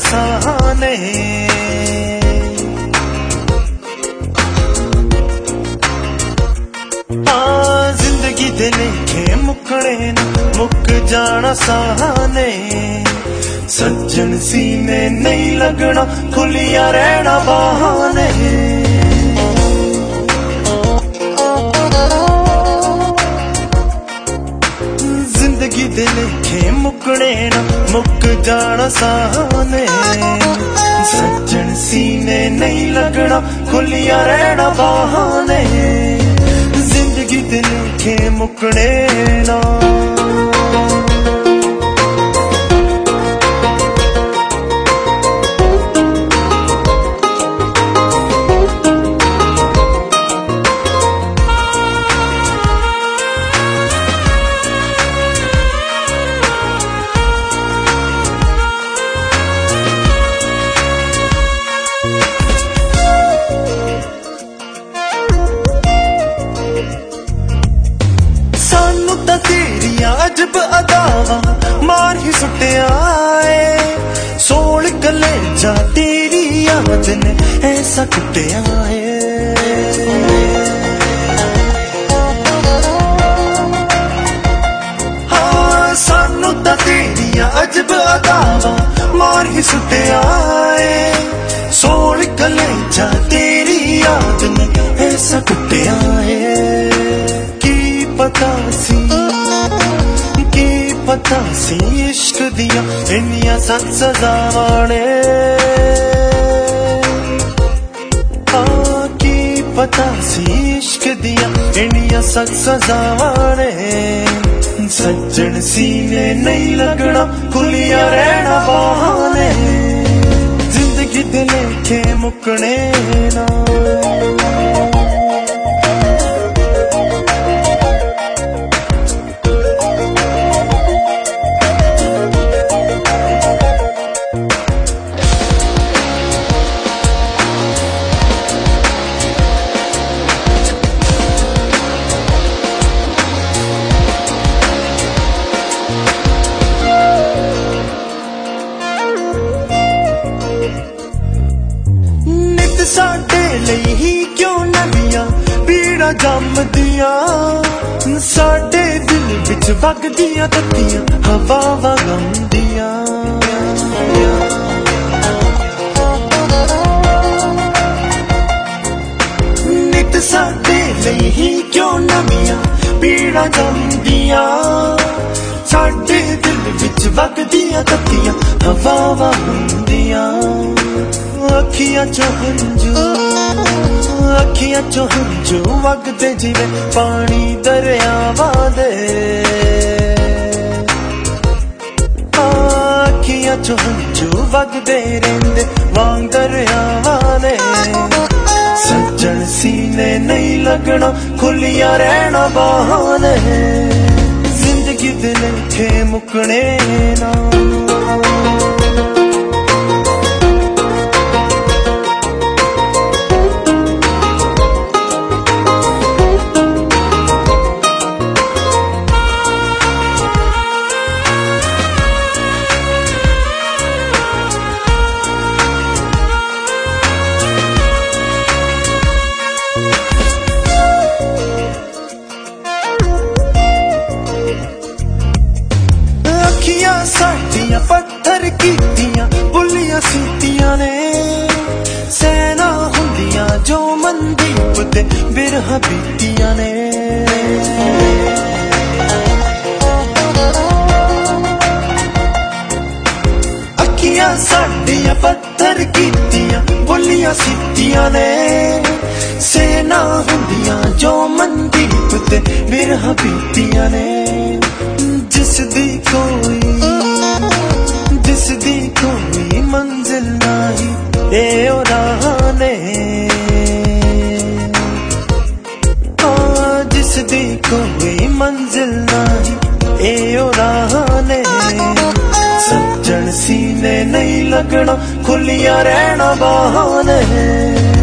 साने। जिंदगी दे लेखे मुकने न मुक जाना साने। सज्जन सीने नहीं लगना खुलिया रहना बहाने। जिंदगी दे लेखे मुकने न मुक जाना साने। सज्जन सीने नहीं लगना खुलिया रहना बहाने। जिंदगी दे लेखे मुकने ना। अजब अदावा मार ही सुटिया है। सोल गले जा तेरी याद ने ऐसा कुटिया है। हाँ सानू ता तेरी अजब अदावा मार ही सुटिया है। सोल गले जा तेरी याद ने ऐसा कुटिया है। की पता सी पता सी इश्क दिया इन्निया सत सजावाने। की पता सी इश्क दिया इन्निया सत सजावाने। सज्जन सीने नहीं लगना खुलिया रहना बहाने। जिंदगी दे लेखे मुकने ना। साडे लई ही क्यों नवियां पीड़ा जमदियां। साडे दिल विच वगदियां तत्तियां हवावां गमदियां। नित साडे लई ही क्यों नवियां पीड़ा जमदियां। साडे दिल विच वगदियां तत्तियां हवावां गमदियां। अखियां चो हंझू वगदे जिवे पानी दरियावां दे। अखियां चो हंझू वगदे रेंदे वांग दरियावां दे। सज्जन सीने नहीं लगना खुलिया रहना बहाने। जिंदगी दे लेखे मुकने ना। साडियां पत्थर कीतियां बुलियां सीतियां ने। सैना हुंदियां जो मनदीप ते बिरहा बीतियां ने। अखियां साडियां पत्थर कीतियां बुलियां सीतियां ने। सैना हुंदियां जो मनदीप ते बिरहा बीतियां ने। जिसदी कोई मंजिल नाही ए ओ राने। जिसदी कोई मंजिल नाही ए ओ राने। सज्जन सीने नहीं लगना खुलिया रहना बहाने।